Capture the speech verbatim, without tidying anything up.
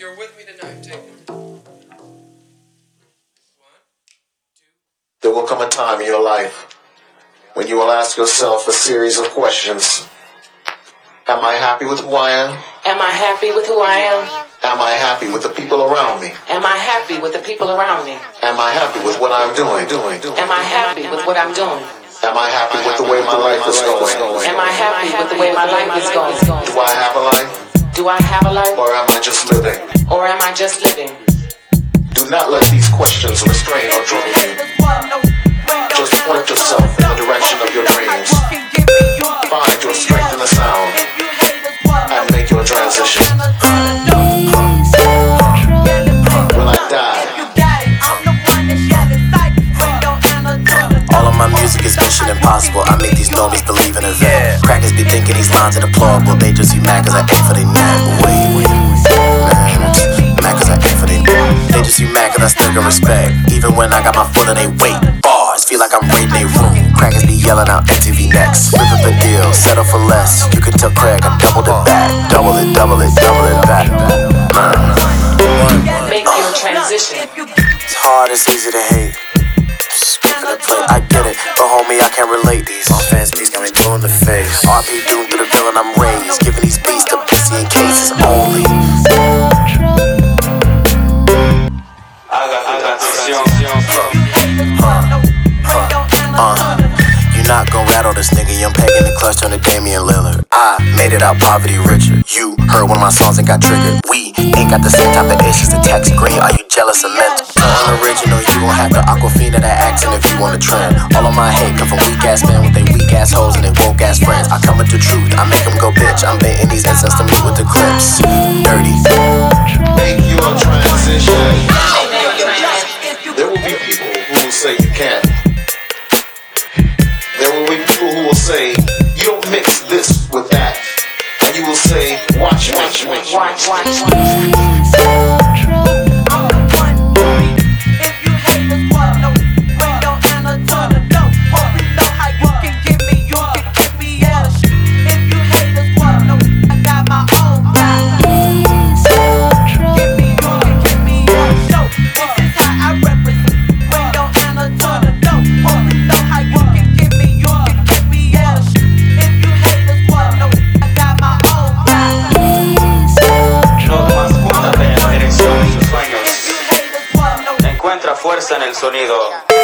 you're with me tonight, take it. One, two. There will come a time in your life when you will ask yourself a series of questions. Am I happy with who I am? Am I happy with who I am? Am I happy with the people around me? Am I happy with the people around me? Am I happy with what I'm doing? Doing? Doing? Am I happy with what I'm doing? Am I happy with the way my life is going? Am I happy with the way my life is going? Do I have a life? Do I have a life? Or am I just living? Or am I just living? Do not let these questions restrain or draw you. Just point yourself in the direction of your dreams. Find your strength in the sound and make your transition. When I die, all of my music is mission impossible. I make these normies believe in a vet. Crackers be thinking these lines are deplorable. They just be mad cause I aim for their neck. Wait, wait, man, mad cause I aim for their neck. They just be mad cause I still got respect. Even when I got my foot on they weight. Bars, feel like I'm raiding their room. Crackers be yelling out M T V next. Rip up a deal, settle for less. You can tell Craig I doubled it back. Double it, double it, double it back. Make your transition. It's hard, it's easy to hate. The plate. I get it, but homie, I can't relate. These all fans beats got me blue in the face. R P doomed through the villain I'm raised. Giving these beats to pussy in cases only. Uh, you're not gon' rattle this nigga. Young Peg in the clutch on the Damian Lillard. I made it out poverty richer. You heard one of my songs and got triggered. We ain't got the same type of issues. The text green, are you jealous of mental? Unoriginal, you gon' have the Aquafina that accent if you want a trend. All of my hate come from weak ass men with they weak ass hoes and they woke ass friends. I come with the truth, I make them go bitch. I'm baiting these incense to meet with the clips. Dirty. make your transition. There will be people who will say you can't. There will be people who will say you don't mix this with that. And you will say, watch, watch, watch, watch, watch, watch. Encuentra fuerza en el sonido.